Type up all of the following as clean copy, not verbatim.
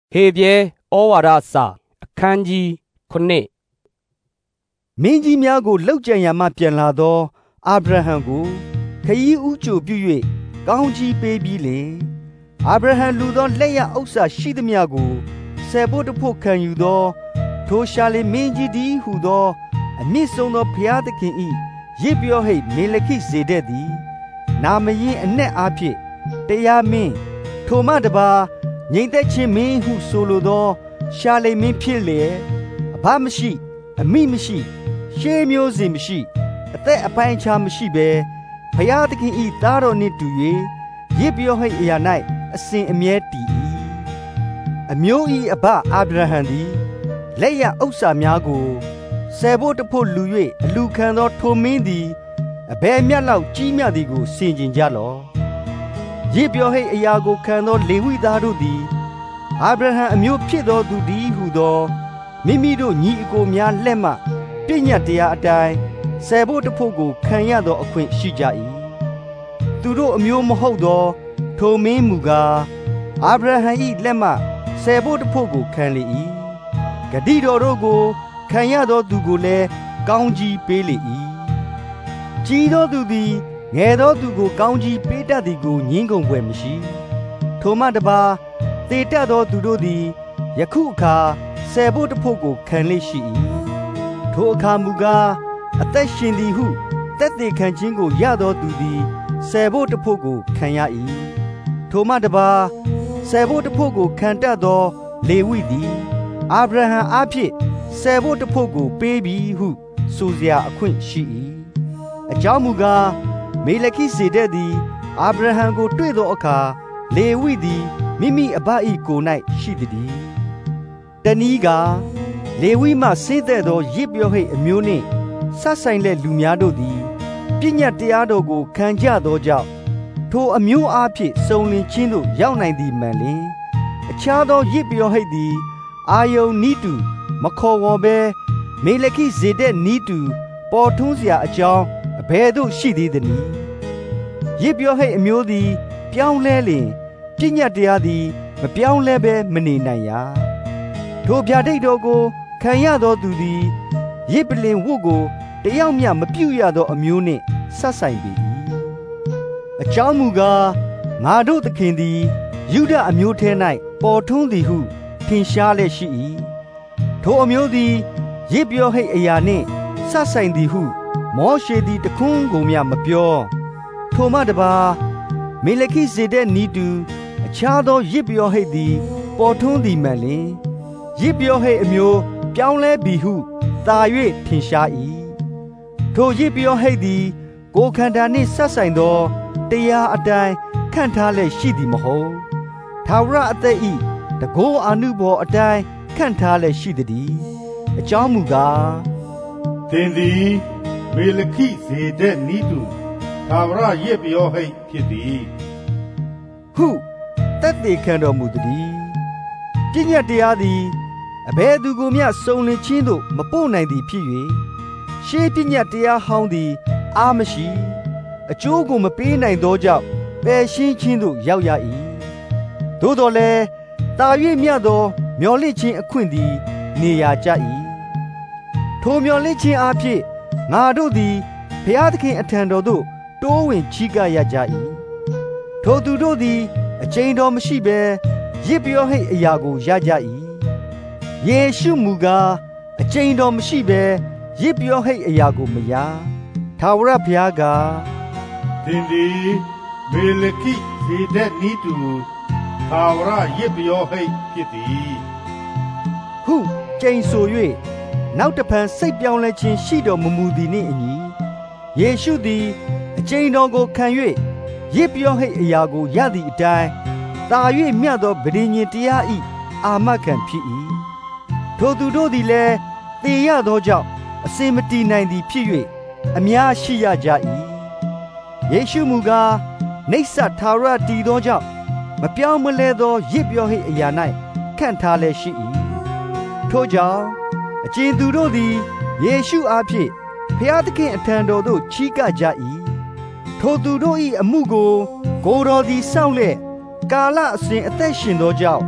ဟေပြဲဩဝါဒစာအခန်းကြီး9 မင်းကြီးများကိုလှုပ်ကြံရမှပြန်လာသောအာဗြဟံကိုခရီးဥကြိုပြု၍ကောင်းကြီးပေးပြီးလင်အာဗြဟံလူသောလက်ရဥစ္စာရှိသမျှကိုဆယ်ဖို့တဖို့ခံယူသောထိုရှာလေမင်းကြီးသည်ဟုသောအမြင့်ဆုံးသောဘုရားသခင်၏ရစ်ပြောဟိတ်မေလခိဇေဒက်သည်နာမယင်းအ내အားဖြင့်တရားမင်းထိုမှတပါငြိမ်သက်ခြင်းမင်းဟုဆိုလိုသောရှာလေမင်းဖြစ်လေအဘမရှိအမိမရှိရှေးမျိုးစဉ်မရှိအသက်အပိုင်းအခြားမရှိဘဲဘုရားသခင်၏သားတော်နှင့်တူ၍ရစ်ပြောဟိတ်အရာ၌အစဉ်အမြဲတည်၏အမျိုး၏အဘအာဗြဟံသည်လက်ရဥစ္စာများကိုဆယ်ဖို့တဖို့လူ၍အလူခံသောထိုမင်းသည်အဘယ်မြတ်လောက်ကြီးမြတ်သည်ကိုဆင်ခြင်ကြလော့ရစ်ပြောဟိတ်အရာကိုခံသောလေဝိသားတို့သည်အာဗြဟံအမျိုးဖြစ်သောသူသည်ဟုသောမိမိတို့ညီအကိုများလက်မှပညတ်တရားအတိုင်းဆယ်ဖို့တဖို့ကိုခံရသောအခွင့်ရှိကြ၏သူတို့အမျိုးမဟုတ်သောထိုမင်းမူကားအာဗြဟံ၏လက်မှဆယ်ဖို့တဖို့ကိုခံလေ၏ဂတိတော်တို့ကိုခံရသောသူကိုလည်းကောင်းကြီးပေးလေ၏ကြီးသောသူသည်ငယ်သောသူကိုကောင်းကြီးပေးတတ်သည်ကိုငြင်းကုန်ဖွယ်မရှိထိုမှတပါသေတတ်သောသူတို့သည်ယခုအခါဆယ်ဖို့တဖို့ကိုခံလေရှိ၏ထိုအခါမူကားအသက်ရှင်သည်ဟုသက်သေခံခြင်းကိုရသောသူသည်ဆယ်ဖို့တဖို့ကိုခံရ၏ထိုမှတပါဆယ်ဖို့တဖို့ကိုခံတတ်သောလေဝိသည်အာဗြဟံအားဖြင့်ဆယ်ဖို့တဖို့ကိုပေးပြီဟုဆိုစရာအခွင့်ရှိ၏အကြောင်းမူကားမေလခိဇေဒက်သည်အာဗြဟံကိုတွေ့သောအခါလေဝိသည်မိမိအဘ၏ကိုယ်၌ရှိသည်တနည်းကလေဝိမှဆင်းသက်သောရစ်ပြောဟိတ်အမျိုးနှင့်ဆက်ဆိုင်တဲ့လူများတို့သည်ပညတ်တရားတော်ကိုခံကြသောကြောင့်ထိုအမျိုးအားဖြင့်စုံလင်ခြင်းသို့ရောက်နိုင်သည်မှန်လျှင်အခြားသောရစ်ပြောဟိတ်သည်အာယုန်နီးတူမခေါ်ဝေါ်ဘဲမေလခိဇေဒက်နီးတူပေါ်ထွန်းစရာအကြောင်းအဘယ်သို့ရှိသေးသနည်းရစ်ပြောဟိတ်အမျိုးသည်ပြောင်းလဲလျင်ပညတ်တရားသည်မပြောင်းလဲဘဲမနေနိုင်ရာထိုဗျာဒိတ်တော်ကိုခံရသောသူသည်ရစ်ပလင်ဝတ်ကိုတယောက်မျှမပြုတ်ရသောအမျိုးနှင့်ဆက်ဆိုင်ပေ၏အကြောင်းမူကားငါတို့သခင်သည်ယုဒအမျိုးထဲ၌ပေါ်ထွန်းသည်ဟုထင်ရှားလျက်ရှိ၏ထိုအမျိုးသည်ရစ်ပြောဟိတ်အရာနှင့်ဆက်ဆိုင်သည်ဟုမောရှေသည်တခွန်းကိုမျှမပြောထိုမှတပါမေလခိဇေဒက်နီးတူအခြားသောရစ်ပြောဟိတ်သည်ပေါ်ထွန်းသည်မှန်လျှင်ရစ်ပြောဟိတ်အမျိုးပြောင်းလဲပြီဟုသာ၍ထင်ရှား၏ထိုရစ်ပြောဟိတ်သည်ကိုယ်ခန္ဓာနှင့်ဆက်ဆိုင်သောတရားအတိုင်းခန့်ထားလျက်ရှိသည်မဟုတ်ထာဝရအသက်၏တကောအာနုဘော်အတိုင်းခန့်ထားလျက်ရှိသည်အကြောင်းမူကားသင်သည်မေလခိဇေဒက်နီးတူထာဝရရစ်ပြောဟိတ်ဖြစ်သည်ဟုသက်သေခံတော်မူသည်ပညတ်တရားသည်အဘယ်သူကိုမျှစုံလင်ခြင်းသို့မပို့နိုင်သည်ဖြစ်၍ရှေးပညတ်တရားဟောင်းသည်အားမရှိအကျိုးကိုမပေးနိုင်သောကြောင့်ပယ်ရှင်းခြင်းသို့ရောက်ရ၏သို့တော်လည်းတာ၍မြတ်သောမျော်လင့်ခြင်းအခွင့်သည်နေရာကျ၏ထိုမျော်လင့်ခြင်းအဖြစ်ငါတို့သည်ဘုရားသခင်အထံတော်သို့တိုးဝင်ချီးကပ်ရကြ၏ထိုသူတို့သည်အကျဉ်တော်မရှိဘဲရစ်ပြောဟိတ်အရာကိုရကြ၏ယေရှုမူကားအကျဉ်တော်မရှိဘဲရစ်ပြောဟိတ်အရာကိုမရထာဝရဘုရားကသင်သည်မေလခိဇေဒက်နီးတူထာဝရရစ်ပြောဟိတ်ဖြစ်သည်ဟုကျိန်ဆို၍နောက်တဖန်စိတ်ပြောင်းလဲခြင်းရှိတော်မမူသည်နှင့်အညီယေရှုသည်အကျဉ်တော်ကိုခံ၍ရစ်ပြောဟိတ်အရာကိုရသည့်အတိုင်းသာ၍မြတ်သောဗြိဉ္ဉ်တရား၏အာမခံဖြစ်၏ထိုသူတို့သည်လည်းသေရသောကြောင့်အစင်မတည်နိုင်သည်ဖြစ်၍အများရှိရကြ၏ယေရှုမူကားနိစ္စထာဝရတည်သောကြောင့်မပြောင်းမလဲသောရစ်ပြောဟိတ်အရာ၌ခန့်ထားလျက်ရှိ၏ထိုကြောင့်အကျဉ်သူတို့သည်ယေရှုအားဖြင့်ဘုရားသခင်အထံတော်သို့ချီးကပ်ကြ၏ထိုသူတို့၏အမှုကိုကိုယ်တော်သည်စောင့်လျက်ကာလအစဉ်အသက်ရှင်သောကြောင့်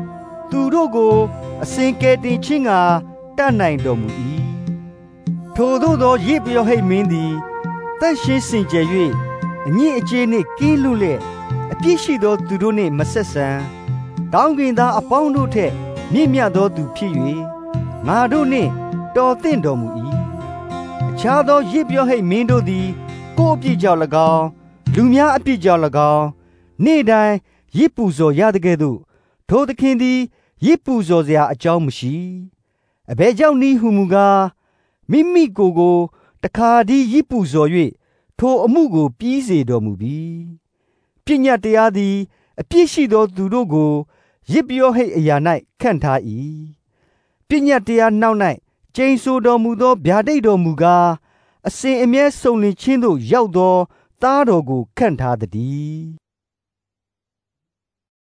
သူတို့ကိုအစဉ်ကယ်တင်ခြင်းကတတ်နိုင်တော်မူ၏ထိုသို့သောရစ်ပြောဟိတ်မင်းသည်တန်ရှင်းစင်ကြယ်၍အညစ်အကြေးနှင့်ကင်းလွတ်လျက်အပြစ်ရှိသောသူတို့နှင့်မဆက်ဆံကောင်းကင်သားအပေါင်းတို့ထက်မြင့်မြတ်သောသူဖြစ်၍ငါတို့နှင့်တော်သင့်တော်မူ၏အခြားသောရစ်ပြောဟိတ်မင်းတို့သည်ကိုယ်အပြစ်ကြောင့်၎င်းလူများအပြစ်ကြောင့်၎င်းနေ့တိုင်းရစ်ပူဇော်ရတဲ့ကဲ့သို့ထိုသခင်သည်ရစ်ပူဇော်စရာအကြောင်းမရှိအဘယ်ကြောင့်နည်းဟုမူကားမိမိကိုယ်ကိုတခါတည်းရစ်ပူဇော်၍ထိုအမှုကိုပြီးစေတော်မူပြီပညတ်တရားသည်အပြစ်ရှိသောသူတို့ကိုရစ်ပြောဟိတ်အရာ၌ခန့်ထား၏ပညတ်တရားနောက်၌ကျိန်ဆိုတော်မူသောဗျာဒိတ်တော်မူကားအစဉ်အမြဲစုံလင်ခြင်းသို့ရောက်သောသားတော်ကိုခန့်ထားသည်